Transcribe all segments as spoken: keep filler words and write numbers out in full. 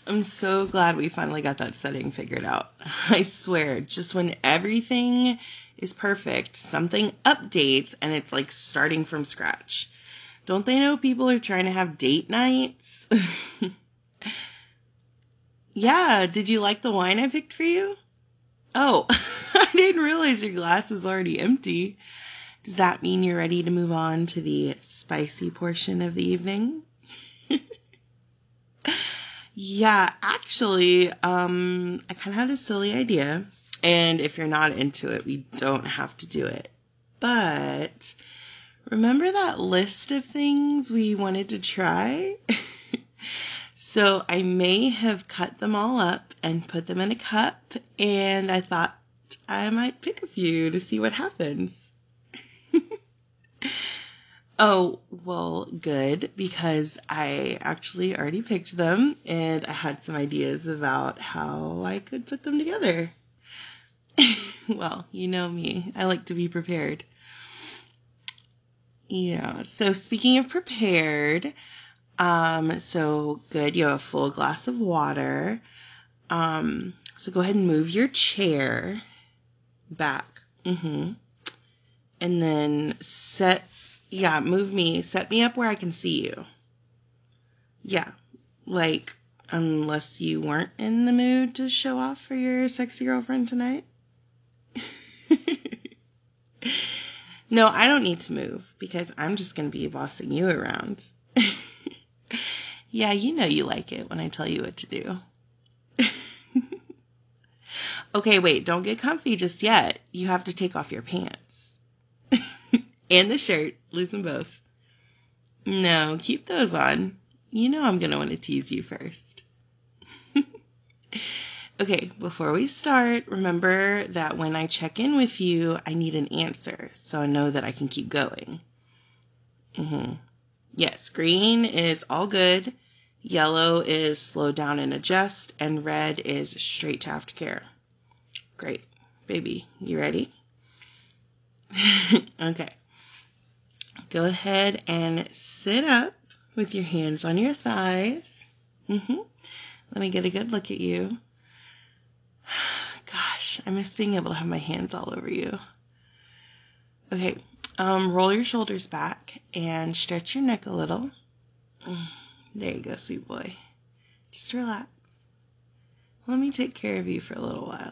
I'm so glad we finally got that setting figured out. I swear, just when everything is perfect, something updates and it's like starting from scratch. Don't they know people are trying to have date nights? Yeah, did you like the wine I picked for you? Oh, I didn't realize your glass is already empty. Does that mean you're ready to move on to the spicy portion of the evening? Yeah, actually, um, I kind of had a silly idea, and if you're not into it, we don't have to do it. But remember that list of things we wanted to try? So I may have cut them all up and put them in a cup, and I thought I might pick a few to see what happens. Oh, well, good, because I actually already picked them, and I had some ideas about how I could put them together. Well, you know me. I like to be prepared. Yeah, so speaking of prepared, um, so good, you have a full glass of water. Um, so go ahead and move your chair back. Mm-hmm. And then set, yeah, move me, set me up where I can see you. Yeah, like, unless you weren't in the mood to show off for your sexy girlfriend tonight. No, I don't need to move because I'm just going to be bossing you around. Yeah, you know you like it when I tell you what to do. Okay, wait, don't get comfy just yet. You have to take off your pants. And the shirt. Lose them both. No, keep those on. You know I'm going to want to tease you first. Okay, before we start, remember that when I check in with you, I need an answer so I know that I can keep going. Mm-hmm. Yes, green is all good, yellow is slow down and adjust, and red is straight to aftercare. Great. Baby, you ready? Okay. Go ahead and sit up with your hands on your thighs. Mm-hmm. Let me get a good look at you. Gosh, I miss being able to have my hands all over you. Okay, um, roll your shoulders back and stretch your neck a little. There you go, sweet boy. Just relax. Let me take care of you for a little while.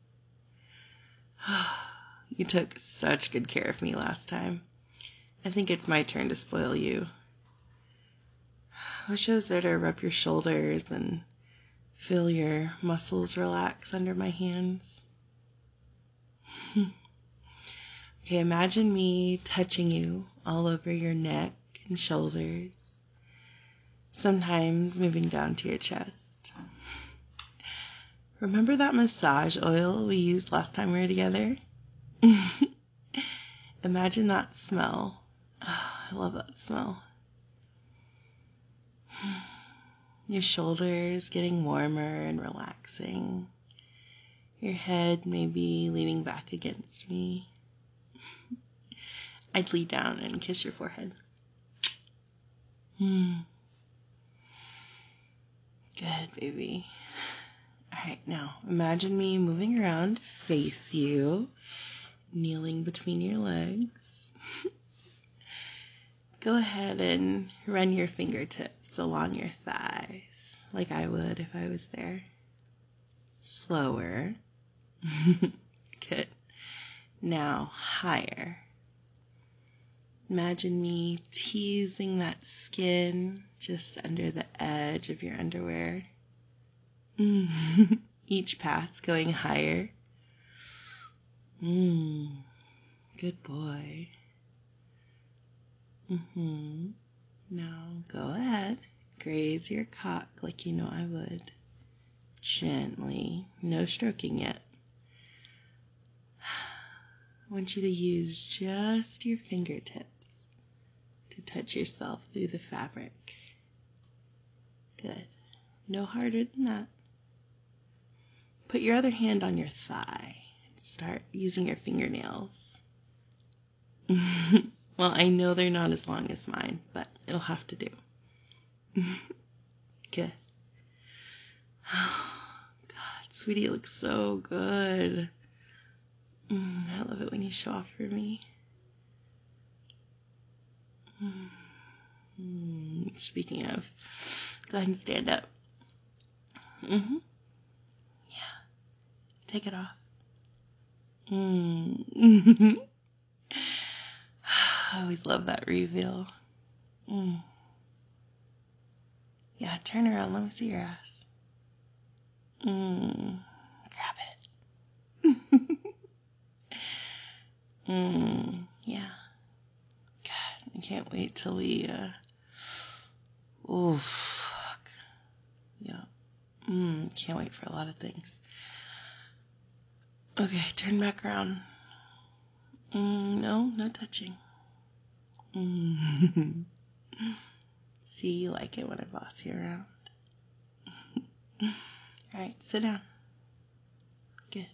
You took such good care of me last time. I think it's my turn to spoil you. I wish I was there to rub your shoulders and feel your muscles relax under my hands. Okay, imagine me touching you all over your neck and shoulders, sometimes moving down to your chest. Remember that massage oil we used last time we were together? Imagine that smell. Oh, I love that smell. Your shoulders getting warmer and relaxing. Your head maybe leaning back against me. I'd lean down and kiss your forehead. Hmm. Good, baby. Alright, now imagine me moving around to face you, kneeling between your legs. Go ahead and run your fingertips along your thighs, like I would if I was there. Slower. Good. Now, higher. Imagine me teasing that skin just under the edge of your underwear. Each pass going higher. Mm, good boy. Mm-hmm. Now go ahead. Graze your cock like you know I would. Gently. No stroking yet. I want you to use just your fingertips to touch yourself through the fabric. Good. No harder than that. Put your other hand on your thigh and start using your fingernails. Well, I know they're not as long as mine, but it'll have to do. Good. God, sweetie, it looks so good. Mm, I love it when you show off for me. Mm, speaking of, go ahead and stand up. Mm-hmm. Yeah. Take it off. Mm. I always love that reveal. Mm. Yeah, turn around. Let me see your ass. Mm. Grab it. mm. Yeah. God, I can't wait till we, uh, oh, fuck. Yeah. Mm. Can't wait for a lot of things. Okay, turn back around. Mm, no, no touching. Mm. See, you like it when I boss you around. Alright, sit down. Good.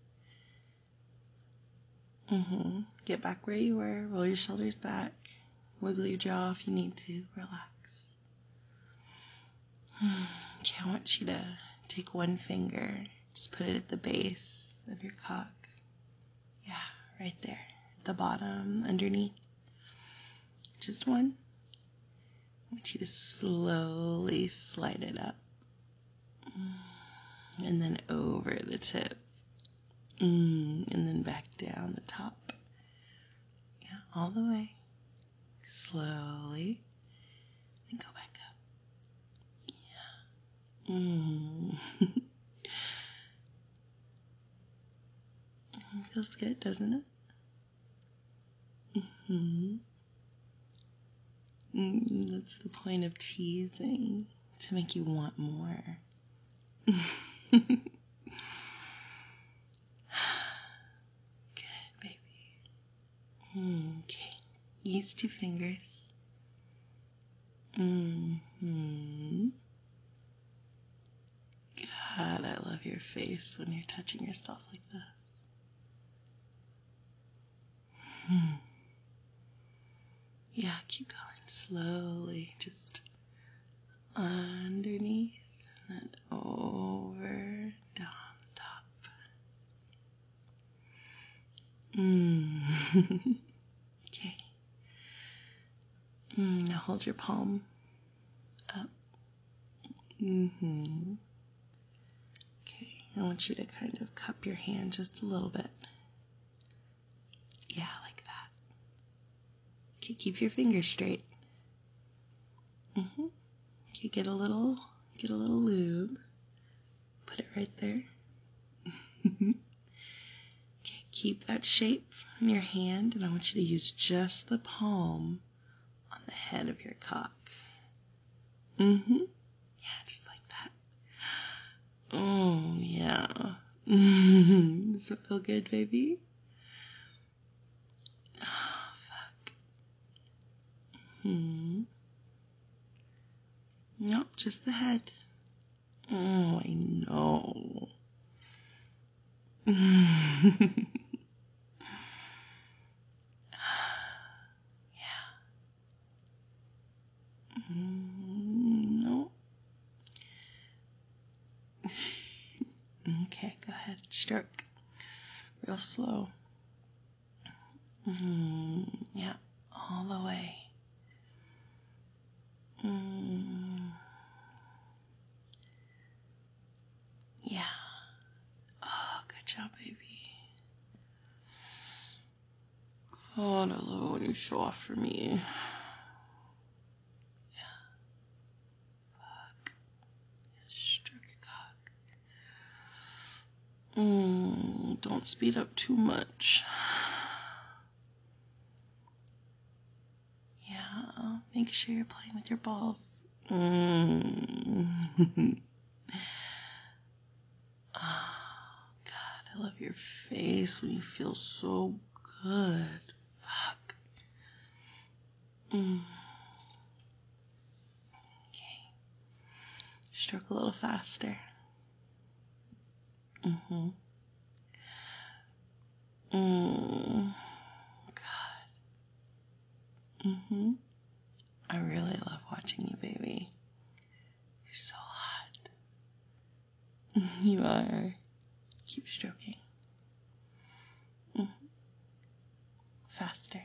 Mm-hmm. Get back where you were. Roll your shoulders back. Wiggle your jaw if you need to. Relax. Okay, I want you to take one finger. Just put it at the base of your cock. Yeah, right there. At the bottom, underneath. Just one. I want you to slowly slide it up. And then over the tip. Mm, and then back down the top. Yeah, all the way. Slowly. And go back up. Yeah. Mm. Feels good, doesn't it? Mm-hmm. Mm, that's the point of teasing. To make you want more. Good, baby. Okay. Use two fingers. Mm-hmm. God, I love your face when you're touching yourself like that. Hmm. Yeah, keep going slowly. Just underneath and over, down the top. Mm. Okay. Mm, now hold your palm up. Mm-hmm. Okay, I want you to kind of cup your hand just a little bit. Yeah, like that. Okay, keep your fingers straight. Mm-hmm. Okay, get a little, get a little lube. Put it right there. Okay, keep that shape in your hand, and I want you to use just the palm on the head of your cock. Mm-hmm. Yeah, just like that. Oh, yeah. Does it feel good, baby? Oh, fuck. Hmm. Nope, just the head. Oh, I know. Yeah. Mm, no. Okay, go ahead. Stroke. Real slow. Mm, yeah, all the way. Mm, yeah. Oh, good job, baby. Oh, and I love it when you show off for me. Yeah. Fuck. Stroke your cock. Mm, don't speed up too much. Yeah, make sure you're playing with your balls. Mm. Oh, God, I love your face when you feel so good. Fuck. Mm. Okay. Stroke a little faster. Mm-hmm. Mm. God. Mm-hmm. I really love watching you, baby. You're so hot. You are. Keep stroking. Mm. Faster.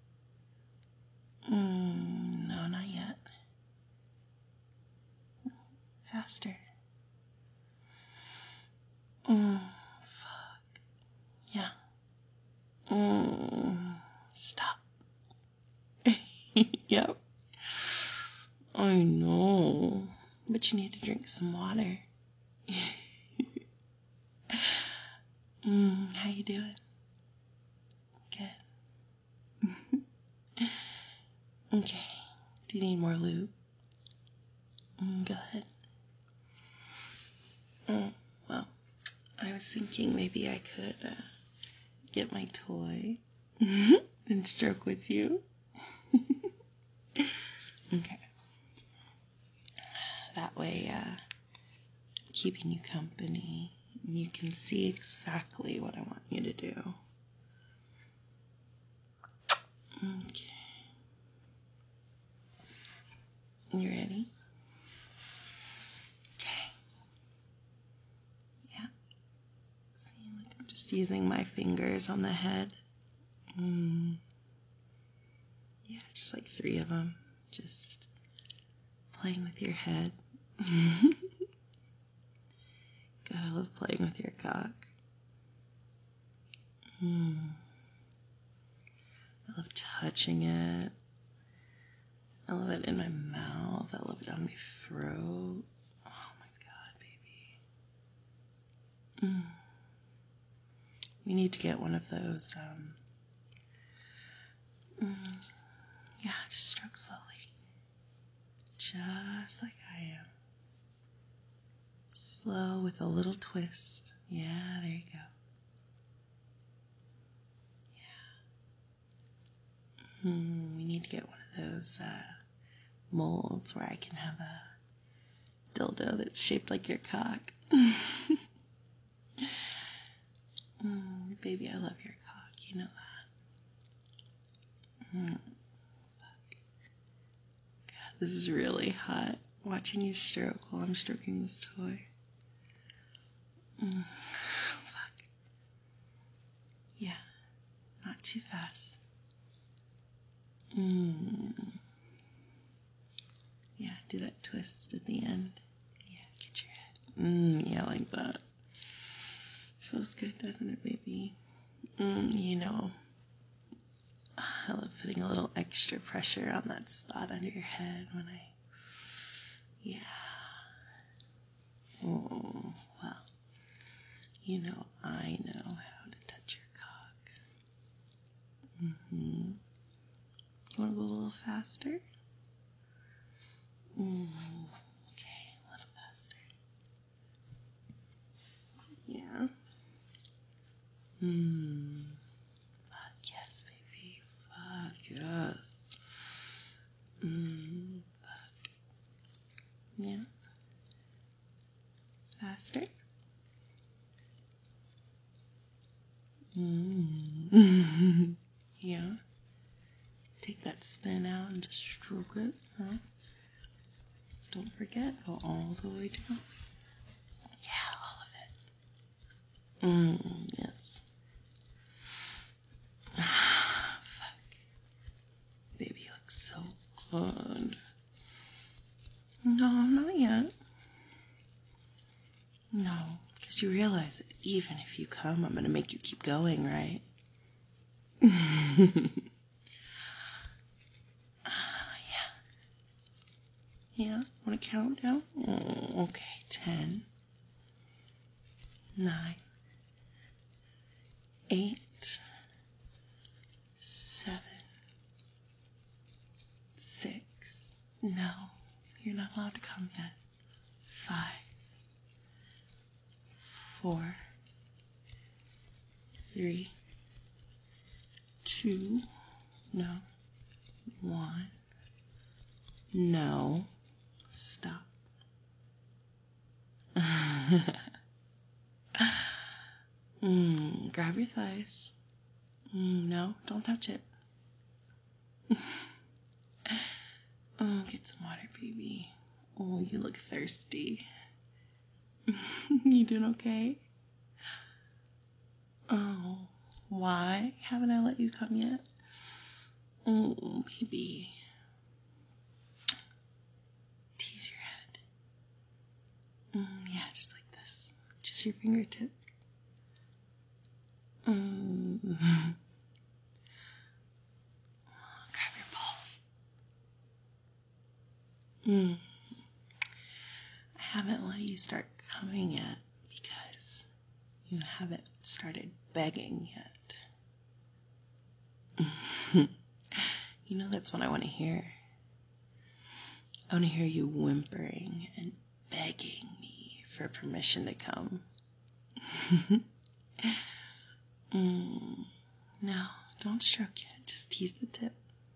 Mm, no, not yet. Faster. Mm, fuck. Yeah. Mm, stop. Yep. I know. But you need to drink some water. mm, how you doing? Good. Okay. Do you need more lube? Mm, go ahead. Oh, well, I was thinking maybe I could uh, get my toy and stroke with you. Okay. That way, uh, keeping you company, you can see exactly what I want you to do. Okay. You ready? Okay. Yeah. See, like I'm just using my fingers on the head. Mm. Yeah, just like three of them. Just playing with your head. God, I love playing with your cock. Mm. I love touching it. I love it in my mouth. I love it down my throat. Oh my God, baby. Mm. We need to get one of those. Um, mm, yeah, just stroke slowly. Just like I am. Slow with a little twist. Yeah, there you go. Yeah. Mm, we need to get one of those uh, molds where I can have a dildo that's shaped like your cock. mm, baby, I love your cock. You know that. Mm. God, this is really hot. Watching you stroke while I'm stroking this toy. Mm. Fuck. Yeah, not too fast. Mm. Yeah, do that twist at the end. Yeah, get your head. Mm, yeah, like that. Feels good, doesn't it, baby? Mm, you know, I love putting a little extra pressure on that spot under your head when I, yeah. Oh, well, you know, I know how to touch your cock. Mm-hmm. You want to go a little faster? Mm, okay, a little faster. Yeah. Hmm. Fuck yes, baby. Fuck yes. Hmm. Fuck. Yeah. Faster. Hmm. Yeah. Take that spin out and just stroke it. Huh? Don't forget, go all the way down. Yeah, all of it. Mm, yes. Fuck. Baby, you look so good. No, not yet. No, because you realize that even if you come, I'm going to make you keep going, right? uh, yeah. Yeah, want to count down? Oh, okay, ten, nine, eight, seven, six. No, you're not allowed to come yet. Five, four, three, two, no, one, no, stop. mm, grab your thighs. Mm, no, don't touch it. Oh, get some water, baby. Oh, you look thirsty. You doing okay? Oh, why haven't I let you come yet? Oh, baby. Tease your head. Mm, yeah, just like this. Just your fingertips. Mm. Grab your balls. Mm. I haven't let you start coming yet because you haven't started begging yet. You know that's what I want to hear. I want to hear you whimpering and begging me for permission to come. mm. No, don't stroke yet. Just tease the tip.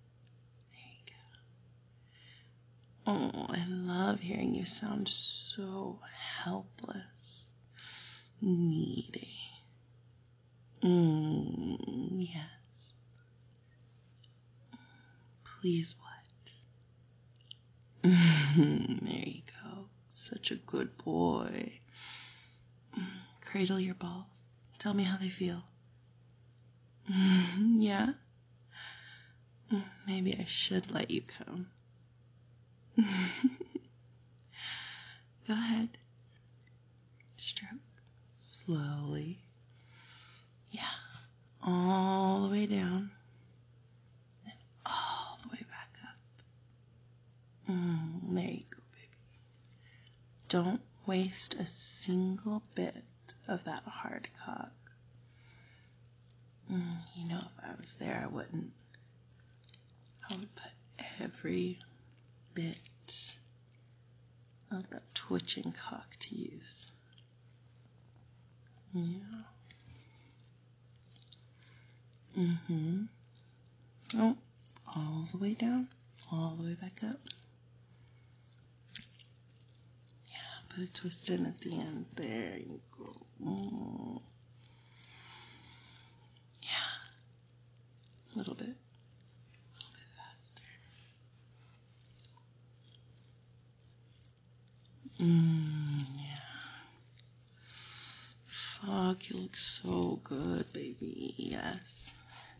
There you go. Oh, I love hearing you sound so helpless, needy. Mm, yes. Please what? There you go. Such a good boy. Cradle your balls. Tell me how they feel. Yeah? Maybe I should let you come. Go ahead. Stroke. Slowly. Yeah. All the way down. And all the way back up. Mm, there you go, baby. Don't waste a single bit of that hard cock. Mm, you know, if I was there, I wouldn't. I would put every bit of that twitching cock to use. Yeah. Mm-hmm. Oh, all the way down, all the way back up. Yeah, put a twist in at the end. There you go. Mm. Yeah. A little bit. A little bit faster. Mm, yeah. Fuck, you look so good, baby. Yes.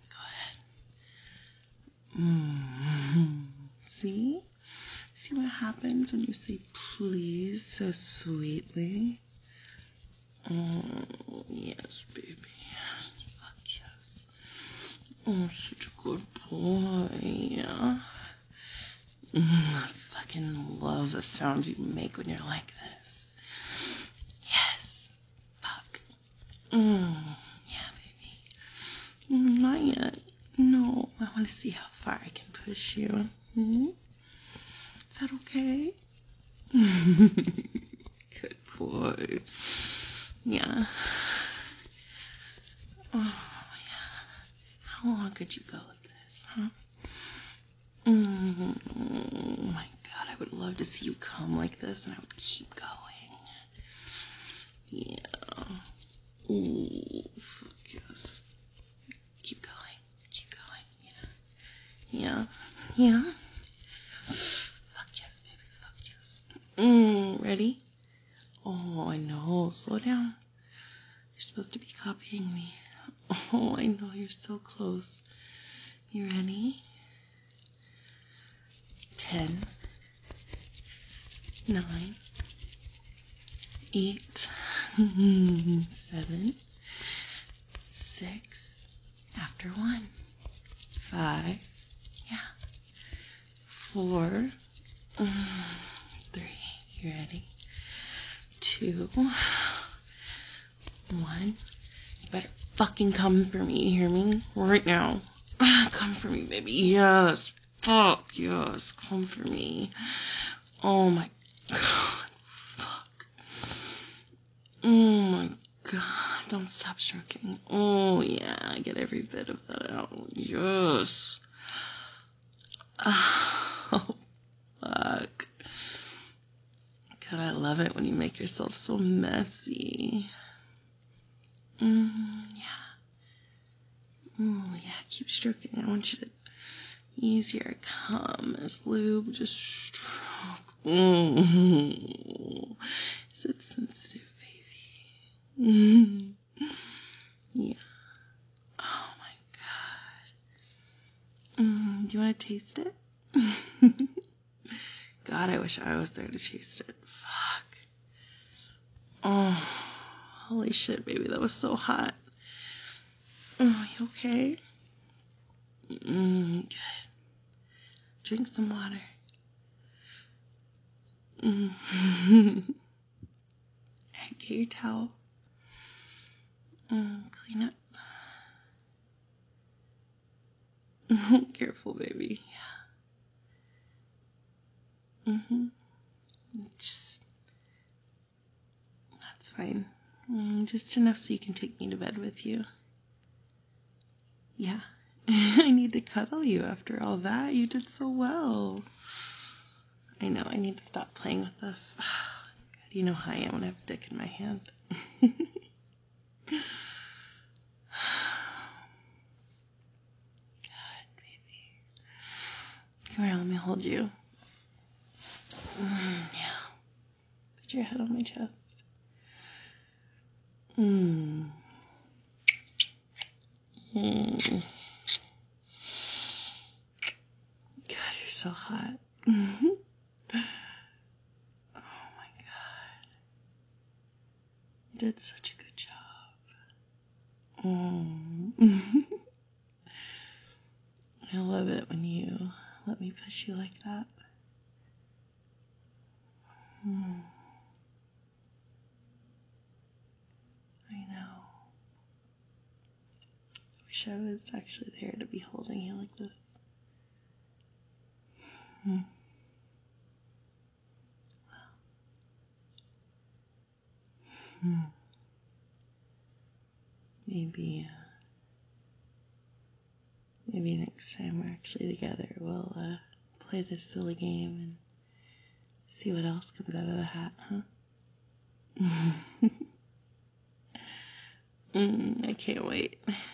Go ahead. Mm. See? See what happens when you say please so sweetly? Oh, yes, baby. Fuck yes. Oh, such a good boy. Yeah. Mm, I fucking love the sounds you make when you're like this. Yes. Fuck. Mm, yeah, baby. Mm, not yet. No, I want to see how far I can push you. Mm-hmm. Is that okay? Good boy. Yeah. Oh, yeah. How long could you go like this, huh? Mm, oh my God, I would love to see you come like this, and I would keep going. Yeah. Ooh, fuck yes. Keep going. Keep going. Yeah. Yeah. Yeah. Fuck yes, baby. Fuck yes. Mm, ready? Oh, I know. Slow down. You're supposed to be copying me. Oh, I know. You're so close. You ready? Ten. Nine. Eight. Seven. Six. After one. Five. Yeah. Four. Three. You ready? Two. One. You better fucking come for me, you hear me? Right now. Come for me, baby. Yes. Fuck, yes. Come for me. Oh my God. Fuck. Oh my God. Don't stop stroking. Oh yeah. Get every bit of that out. Yes. Oh, fuck. God, I love it when you make yourself so messy. Mm, yeah. Oh, yeah. Keep stroking. I want you to ease your cum as lube. Just stroke. Mm. Is it sensitive, baby? Yeah. Oh my god. Mm, do you want to taste it? God, I wish I was there to taste it. Fuck. Oh, holy shit, baby, that was so hot. Oh, you okay? Mm, good. Drink some water. Mm. Get your towel. Mm, clean up. Careful, baby. Yeah. Mm-hmm. Just, that's fine. Mm, just enough so you can take me to bed with you. Yeah. I need to cuddle you after all that. You did so well. I know, I need to stop playing with this. God, you know how I am when I have a dick in my hand. Good, baby. Come here, let me hold you. Mm, yeah. Put your head on my chest. Mm. Mm. God, you're so hot. Oh my god. You did such a good job. Mm. I love it when you let me push you like that. Mm. I know. I wish I was actually there to be holding you like this. Mm. Mm. Maybe, uh, maybe next time we're actually together, we'll uh, play this silly game and see what else comes out of the hat, huh? mm, I can't wait.